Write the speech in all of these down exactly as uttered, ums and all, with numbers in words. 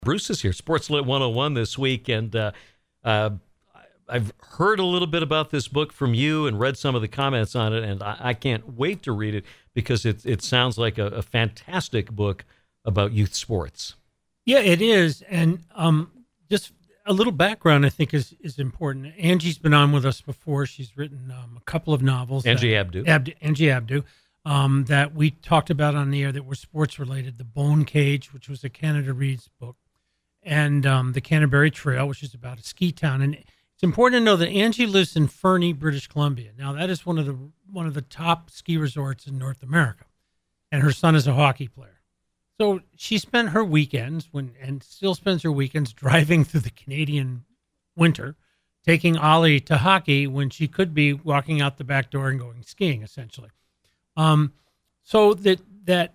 Bruce is here, Sportslit one oh one this week, and uh, uh, I've heard a little bit about this book from you and read some of the comments on it, and I, I can't wait to read it because it, it sounds like a, a fantastic book about youth sports. Yeah, it is, and um, just a little background I think is, is important. Angie's been on with us before. She's written um, a couple of novels. Angie that, Abdu. Abdu. Angie Abdu. Um, that we talked about on the air that were sports related. The Bone Cage, which was a Canada Reads book, and um, the Canterbury Trail, which is about a ski town. And it's important to know that Angie lives in Fernie, British Columbia. Now, that is one of the one of the top ski resorts in North America, and her son is a hockey player. So she spent her weekends when and still spends her weekends driving through the Canadian winter, taking Ollie to hockey when she could be walking out the back door and going skiing, essentially. Um, so that that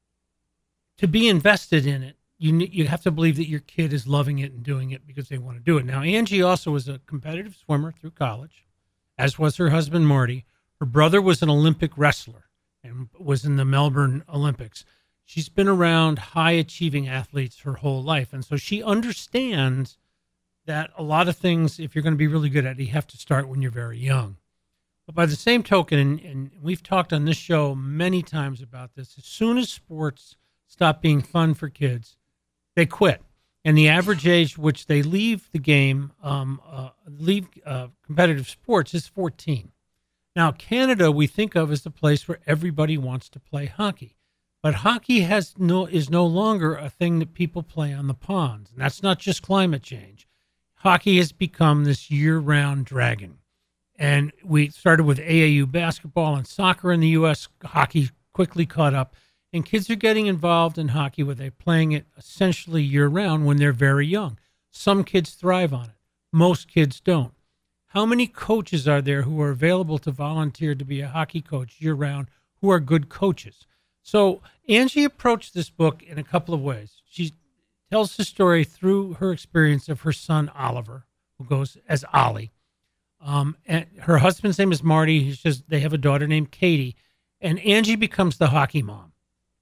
to be invested in it, you you have to believe that your kid is loving it and doing it because they want to do it. Now, Angie also was a competitive swimmer through college, as was her husband, Marty. Her brother was an Olympic wrestler and was in the Melbourne Olympics. She's been around high-achieving athletes her whole life, and so she understands that a lot of things, if you're going to be really good at it, you have to start when you're very young. But by the same token, and, and we've talked on this show many times about this, as soon as sports stop being fun for kids, they quit. And the average age which they leave the game, um, uh, leave uh, competitive sports is fourteen. Now, Canada we think of as the place where everybody wants to play hockey. But hockey has no is no longer a thing that people play on the ponds. And that's not just climate change. Hockey has become this year-round dragon. And we started with A A U basketball and soccer in the U S. Hockey quickly caught up. And kids are getting involved in hockey where they're playing it essentially year-round when they're very young. Some kids thrive on it. Most kids don't. How many coaches are there who are available to volunteer to be a hockey coach year-round who are good coaches? So Angie approached this book in a couple of ways. She tells the story through her experience of her son, Oliver, who goes as Ollie. Um, and her husband's name is Marty. He's just, they have a daughter named Katie. And Angie becomes the hockey mom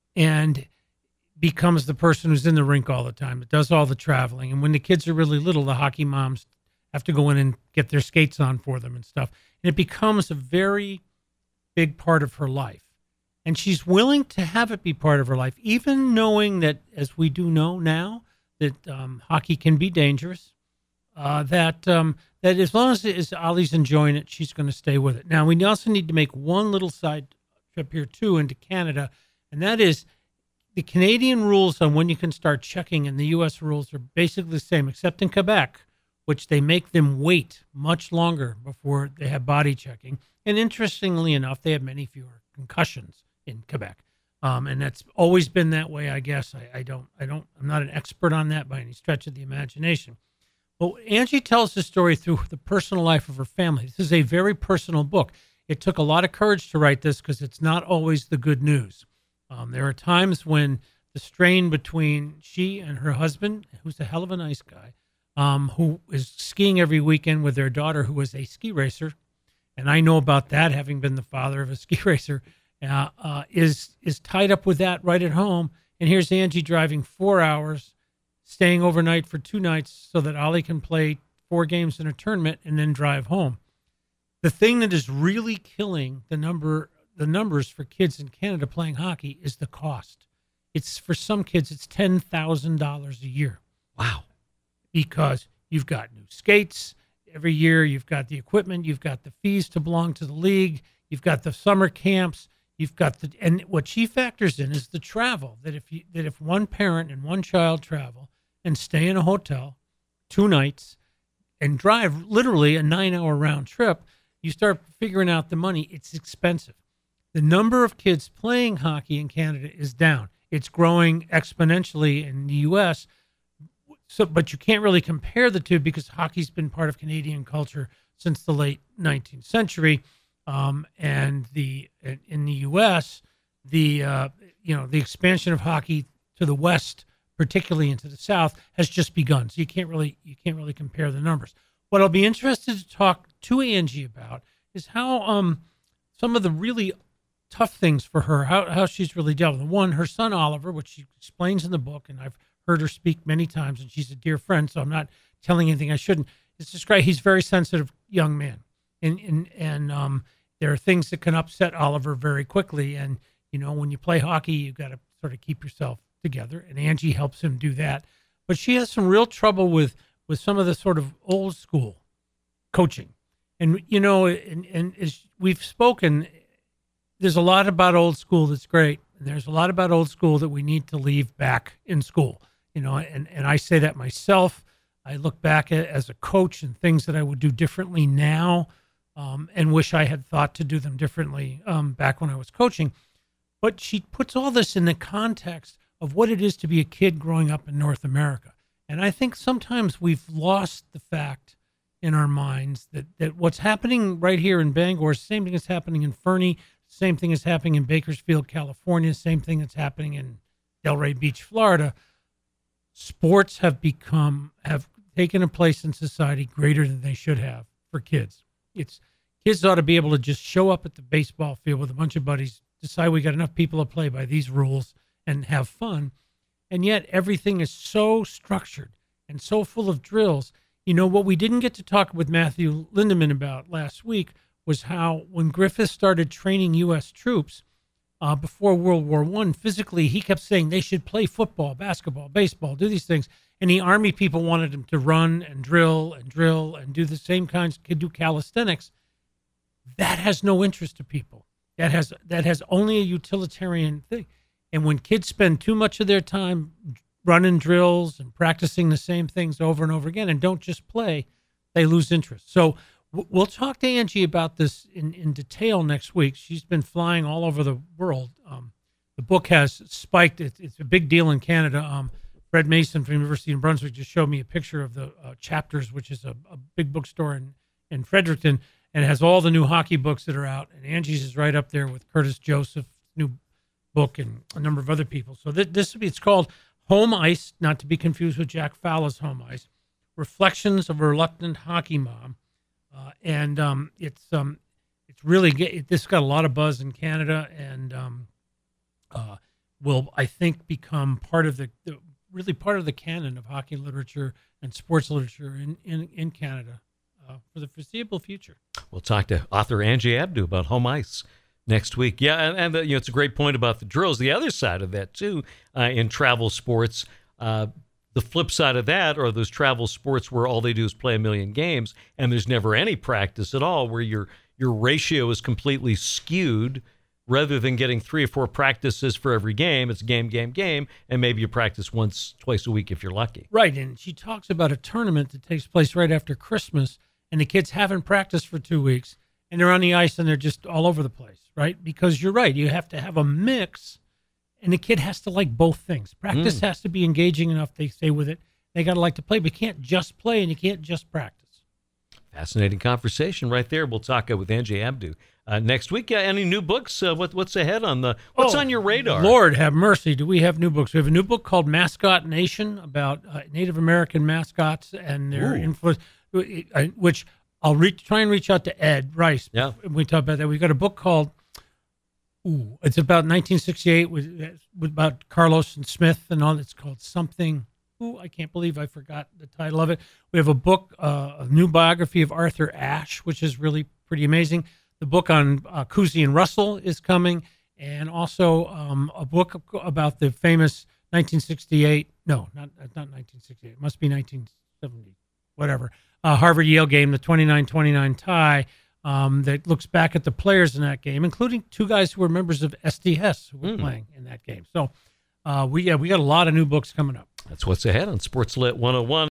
and becomes the person who's in the rink all the time, that does all the traveling. And when the kids are really little, the hockey moms have to go in and get their skates on for them and stuff. And it becomes a very big part of her life. And she's willing to have it be part of her life, even knowing that, as we do know now, that um, hockey can be dangerous, uh, that um, that as long as, as Ollie's enjoying it, she's going to stay with it. Now, we also need to make one little side trip here, too, into Canada, and that is the Canadian rules on when you can start checking and the U S rules are basically the same, except in Quebec, which they make them wait much longer before they have body checking. And interestingly enough, they have many fewer concussions in Quebec. Um, and that's always been that way, I guess. I, I don't, I don't, I'm not an expert on that by any stretch of the imagination. Well, Angie tells the story through the personal life of her family. This is a very personal book. It took a lot of courage to write this because it's not always the good news. Um, there are times when the strain between she and her husband, who's a hell of a nice guy, um, who is skiing every weekend with their daughter, who is a ski racer, and I know about that, having been the father of a ski racer, uh, uh, is is tied up with that right at home. And here's Angie driving four hours, staying overnight for two nights so that Ollie can play four games in a tournament and then drive home. The thing that is really killing the number the numbers for kids in Canada playing hockey is the cost. It's for some kids, it's ten thousand dollars a year. Wow. Because you've got new skates every year, you've got the equipment, you've got the fees to belong to the league, you've got the summer camps, you've got the, and what she factors in is the travel, that if you, that if one parent and one child travel and stay in a hotel two nights and drive literally a nine hour round trip, you start figuring out the money. It's expensive. The number of kids playing hockey in Canada is down. It's growing exponentially in the U S, so, but you can't really compare the two because hockey's been part of Canadian culture since the late nineteenth century. Um, and the in the U S, the uh, you know the expansion of hockey to the West, particularly into the South, has just begun. So you can't really you can't really compare the numbers. What I'll be interested to talk to Angie about is how um, some of the really tough things for her, how how she's really dealt with. One, her son Oliver, which she explains in the book, and I've heard her speak many times, and she's a dear friend, so I'm not telling anything I shouldn't. It's just great. He's a very sensitive young man, and and and um, there are things that can upset Oliver very quickly. And you know, when you play hockey, you got to sort of keep yourself together, and Angie helps him do that. But she has some real trouble with with some of the sort of old school coaching, and you know, and and as we've spoken, there's a lot about old school that's great, and there's a lot about old school that we need to leave back in school. You know, and and I say that myself. I look back at, as a coach and things that I would do differently now, um, and wish I had thought to do them differently um, back when I was coaching. But she puts all this in the context of what it is to be a kid growing up in North America. And I think sometimes we've lost the fact in our minds that, that what's happening right here in Bangor is the same thing that's happening in Fernie, same thing is happening in Bakersfield, California, same thing that's happening in Delray Beach, Florida. Sports have become, have taken a place in society greater than they should have for kids. It's kids ought to be able to just show up at the baseball field with a bunch of buddies, decide we got enough people to play by these rules and have fun. And yet everything is so structured and so full of drills. You know, what we didn't get to talk with Matthew Lindemann about last week was how when Griffith started training U S troops uh, before World War One, physically, he kept saying they should play football, basketball, baseball, do these things. And the Army people wanted him to run and drill and drill and do the same kinds, could do calisthenics. That has no interest to people. That has that has only a utilitarian thing. And when kids spend too much of their time running drills and practicing the same things over and over again and don't just play, they lose interest. So w- we'll talk to Angie about this in, in detail next week. She's been flying all over the world. Um, the book has spiked. It's, it's a big deal in Canada. Um, Fred Mason from University of Brunswick just showed me a picture of the uh, Chapters, which is a, a big bookstore in, in Fredericton, and it has all the new hockey books that are out. And Angie's is right up there with Curtis Joseph's new book and a number of other people. So th- this it's called Home Ice, not to be confused with Jack Fowler's Home Ice, Reflections of a Reluctant Hockey Mom. Uh, and um, it's um, it's really, it, this got a lot of buzz in Canada, and um, uh, will, I think, become part of the, the really part of the canon of hockey literature and sports literature in, in, in Canada uh, for the foreseeable future. We'll talk to author Angie Abdo about Home Ice next week. Yeah, and, and the, you know, it's a great point about the drills. The other side of that, too, uh, in travel sports, uh, the flip side of that are those travel sports where all they do is play a million games and there's never any practice at all, where your your ratio is completely skewed. Rather than getting three or four practices for every game, it's game, game, game, and maybe you practice once, twice a week if you're lucky. Right, and she talks about a tournament that takes place right after Christmas, and the kids haven't practiced for two weeks, and they're on the ice, and they're just all over the place, right? Because you're right, you have to have a mix, and the kid has to like both things. Practice mm. has to be engaging enough they stay with it. They got to like to play, but you can't just play, and you can't just practice. Fascinating conversation right there. We'll talk uh, with Angie Abdo uh, next week. Yeah, any new books? Uh, what, what's ahead on the? What's oh, on your radar? Lord have mercy. Do we have new books? We have a new book called Mascot Nation about uh, Native American mascots and their Ooh. influence, which I'll re- try and reach out to Ed Rice. Yeah, we talk about that. We've got a book called. Ooh, it's about nineteen sixty-eight with, with about Carlos and Smith and all. It's called something. Ooh, I can't believe I forgot the title of it. We have a book, uh, a new biography of Arthur Ashe, which is really pretty amazing. The book on uh, Cousy and Russell is coming, and also um, a book about the famous nineteen sixty-eight. No, not not nineteen sixty-eight. It must be nineteen seventy, whatever. Uh, Harvard-Yale game, the twenty-nine twenty-nine tie, um, that looks back at the players in that game, including two guys who were members of S D S who were mm. playing in that game. So uh, we yeah, we got a lot of new books coming up. That's what's ahead on Sports Lit one oh one.